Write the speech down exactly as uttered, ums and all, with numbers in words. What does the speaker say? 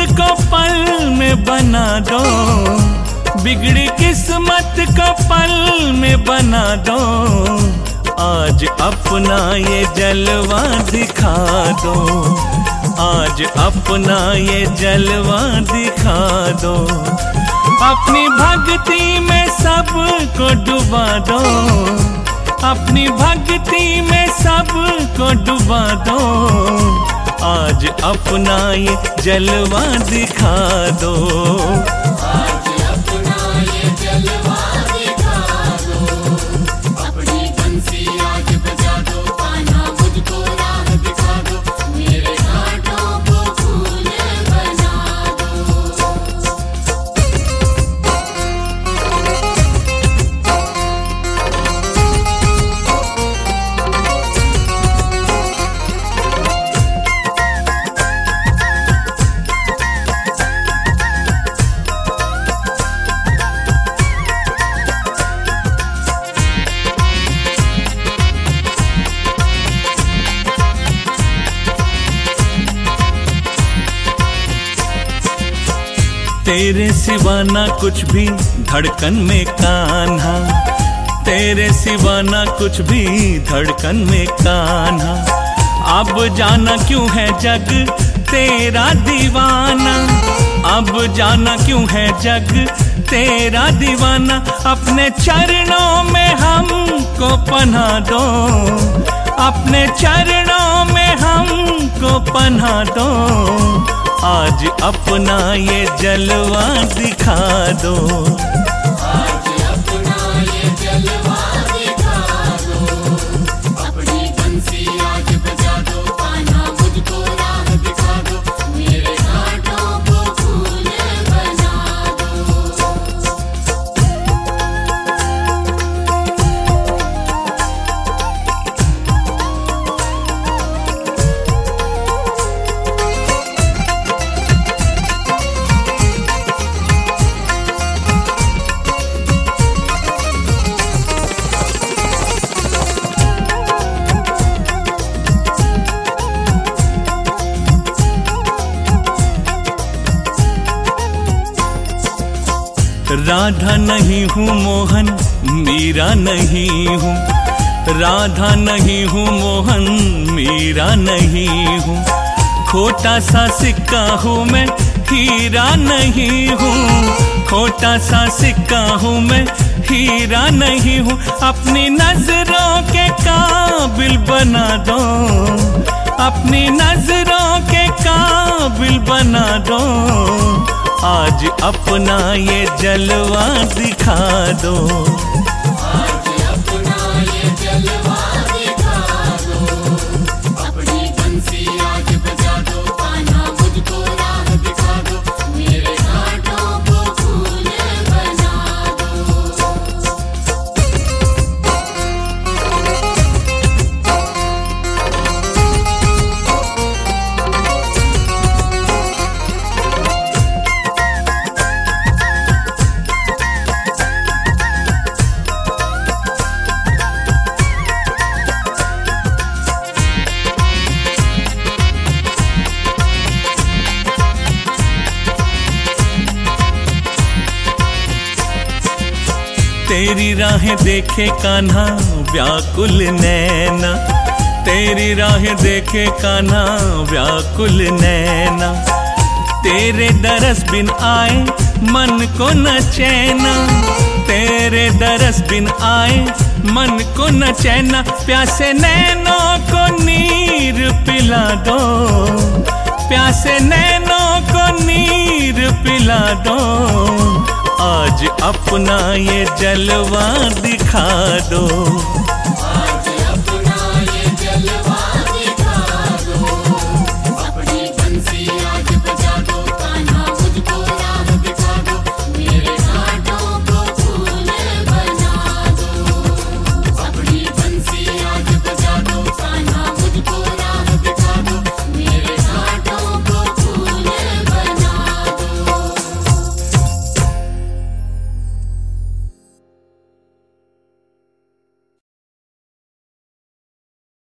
को पल में बना दो, बिगड़ी किस्मत को पल में बना दो। आज अपना ये जलवा दिखा दो, आज अपना ये जलवा दिखा दो। अपनी भक्ति में सबको डुबा दो, अपनी भक्ति में सबको डुबा दो। आज अपना ये जलवा दिखा दो, आज अपना ये जलवा दिखा दो। अपनी बंसी आज बजा दो, कान्हा मुझको राह दिखा दो, मेरे घाटों को फूल बना दो। तेरे सिवा ना कुछ भी धड़कन में कान्हा, तेरे सिवा ना कुछ भी धड़कन में कान्हा। अब जाना क्यों है जग तेरा दीवाना, अब जाना क्यों है जग तेरा दीवाना। अपने चरणों में हमको पनाह दो, अपने चरणों में हमको पनाह दो। आज अपना ये जलवा दिखा दो, आज अपना ये जलवा दिखा दो। अपनी बंसी आज बजा दो, कान्हा मुझको राह दिखा दो, मेरे घाटों को फूल बना दो। राधा नहीं हूँ मोहन, मीरा नहीं हूँ, राधा नहीं हूँ मोहन, मीरा नहीं हूँ। खोटा सा सिक्का हूँ मैं, हीरा नहीं हूँ, खोटा सा सिक्का हूँ मैं, हीरा नहीं हूँ। अपनी नजरों के काबिल बना दो, अपनी नजरों के काबिल बना दो। आज अपना ये जलवा दिखा दो, आज अपना ये जलवा दिखा दो। अपनी बंसी आज बजा दो, कान्हा मुझको राह दिखा दो, मेरे घाटों को फूल बना दो। तेरी राहें देखे कान्हा व्याकुल नैना, तेरी राहें देखे कान्हा व्याकुल नैना। तेरे दरस बिन आए मन को न चैना, तेरे दरस बिन आए मन को न चैना। प्यासे नैनों को नीर पिला दो, प्यासे नैनों को नीर पिला दो। आज अपना ये जलवा दिखा दो,